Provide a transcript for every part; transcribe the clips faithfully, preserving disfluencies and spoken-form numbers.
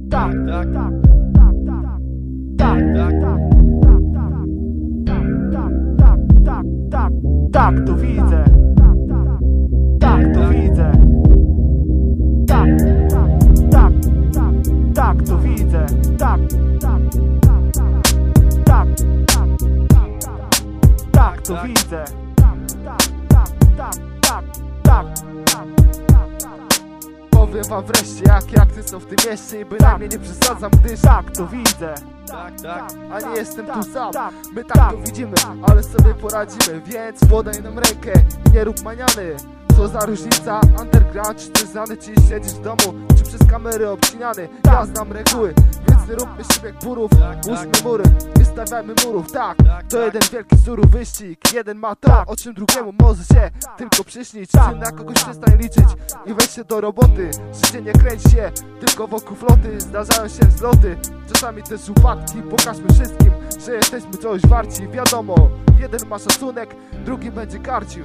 tak, tak, tak, tak, tak, tak, tak, tak, tak, to widzę, tak, to widzę, tak, tak, tak, tak, to widzę, tak, tak, tak, tak, to widzę, tak, tak, tak, tak, tak, powiem wam wreszcie, jakie akty są w tym mieście i bynajmniej nie przesadzam, gdyż tak to widzę, tak, tak, a nie jestem tu sam. My tak to widzimy, ale sobie poradzimy, więc podaj nam rękę i nie rób maniany. Co za różnica, underground czy ty znany, czy siedzisz w domu, czy przez kamery obcinany. Ja znam reguły, więc nie róbmy siebie jak burów. Łóżmy mury, nie stawiajmy murów, tak. To jeden wielki surów wyścig, jeden ma to, o czym drugiemu może się tylko przyśnić. Czy na kogoś przestań liczyć i weź się do roboty. Życie nie kręć się, tylko wokół floty. Zdarzają się wzloty, czasami też upadki. Pokażmy wszystkim, że jesteśmy coś warci. Wiadomo, jeden ma szacunek, drugi będzie karcił.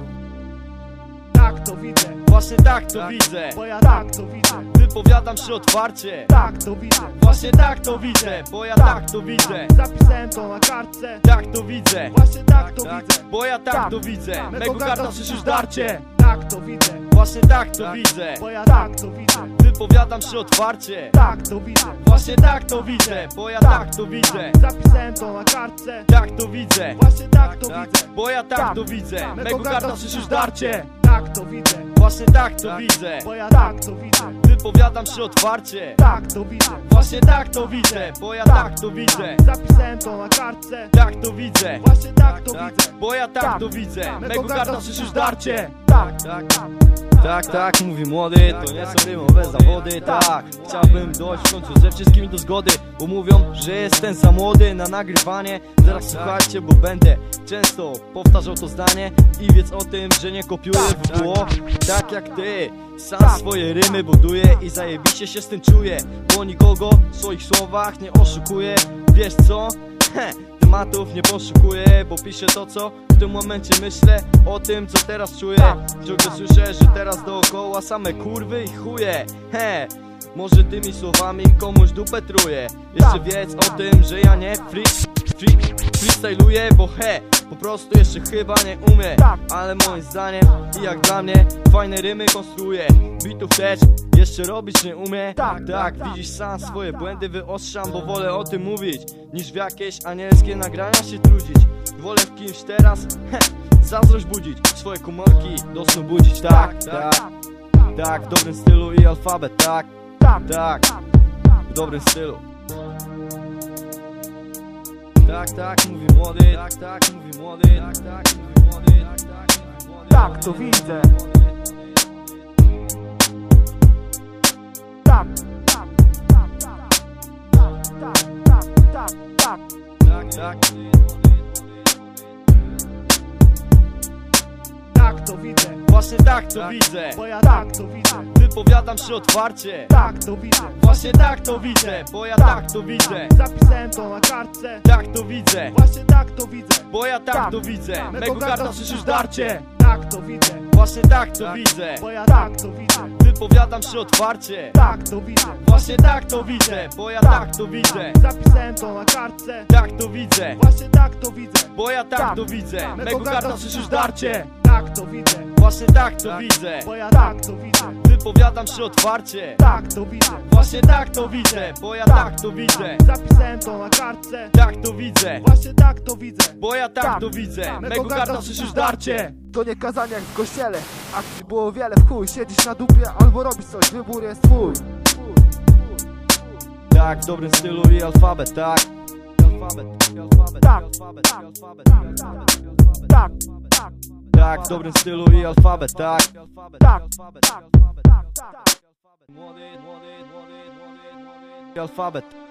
Tak to widzę, właśnie tak to widzę, bo ja tak to widzę. Wypowiadam się otwarcie, tak to widzę, właśnie tak to widzę, bo ja tak to widzę. Zapisałem to na kartce, tak to widzę, właśnie tak to widzę, bo ja tak to widzę. Mego gardła słyszysz darcie, tak to widzę, właśnie tak to widzę, bo ja tak to widzę. Wypowiadam się otwarcie, tak to widzę, właśnie tak to widzę, bo ja tak to widzę. Zapisałem to na kartce, tak to widzę, właśnie tak to widzę, bo ja tak to widzę. Mego gardła słyszysz darcie, tak to widzę, właśnie tak to widzę, bo ja tak to widzę. Wypowiadam się otwarcie, tak to widzę, właśnie tak to widzę, bo ja tak to widzę. Zapisałem to na kartce, tak to widzę, właśnie tak to widzę, bo ja tak to widzę. Mego gardła słyszysz darcie, tak, tak, tak, tak, mówi młody, to nie są rymowe zawody, tak. Chciałbym dojść w końcu ze wszystkimi do zgody, bo mówią, że jestem za młody na nagrywanie. Teraz słuchajcie, bo będę często powtarzał to zdanie i wiedz o tym, że nie kopiuję w tło. Tak jak ty, sam swoje rymy buduję i zajebiście się z tym czuję, bo nikogo w swoich słowach nie oszukuję. Wiesz co? Heh. Tematów nie poszukuję, bo piszę to, co w tym momencie myślę. O tym, co teraz czuję. Ciągle słyszę, że teraz dookoła same kurwy i chuje. He, może tymi słowami komuś dupę truję. Jeszcze wiedz o tym, że ja nie free, free, freestyluję, bo he, po prostu jeszcze chyba nie umiem. Ale moim zdaniem i jak dla mnie fajne rymy konstruuję. Bitów też jeszcze robić nie umie. Tak, tak, widzisz sam swoje błędy wyostrzam, bo wolę o tym mówić niż w jakieś anielskie nagrania się trudzić. Wolę w kimś teraz, he, zazdrość budzić, swoje komórki do snu budzić. Tak, tak, tak, w dobrym stylu i alfabet. Tak, tak, w dobrym stylu. Tak, tak, mówi młody, tak, tak, mówi młody, tak, tak, mówi młody, tak, tak, mówi młody. Tak to widzę, tak, tak, tak, tak, tak, tak, tak, tak, tak, tak, tak to widzę, właśnie tak to widzę, bo ja tak to widzę. Wypowiadam się otwarcie, tak to widzę, właśnie tak to widzę, bo ja tak to widzę. Zapisałem to na kartce, tak to widzę, właśnie tak to widzę, bo ja tak to widzę. Mego gardła słyszysz darcie, tak to widzę, właśnie tak to widzę, bo ja tak to widzę. Wypowiadam się otwarcie, tak to widzę, właśnie tak to widzę, bo ja tak to widzę. Zapisałem to na kartce, tak to widzę, właśnie tak to widzę, bo ja tak to widzę. Mego gardła słyszysz darcie, tak to widzę, właśnie tak to widzę, bo ja tak to widzę. Wypowiadam się otwarcie, tak to widzę, właśnie tak to widzę, bo ja tak to widzę. Zapisałem to na kartce, tak to widzę, właśnie tak to widzę, bo ja tak to widzę. Mego gardła słyszysz darcie. to nie kazanie jak w kościele. Akcji było wiele w chuj, siedzisz na dupie albo robisz coś, wybór jest twój. Tak, w dobrym stylu i alfabet, tak. Alfabet, alfabet, Tak, alfabet, tak, alfabet, tak, alfabet, tak, tak, tak, w dobrym stylu i alfabet, tak. tak, tak, tak, tak, Młody, młody, młody, młody, młody, alfabet.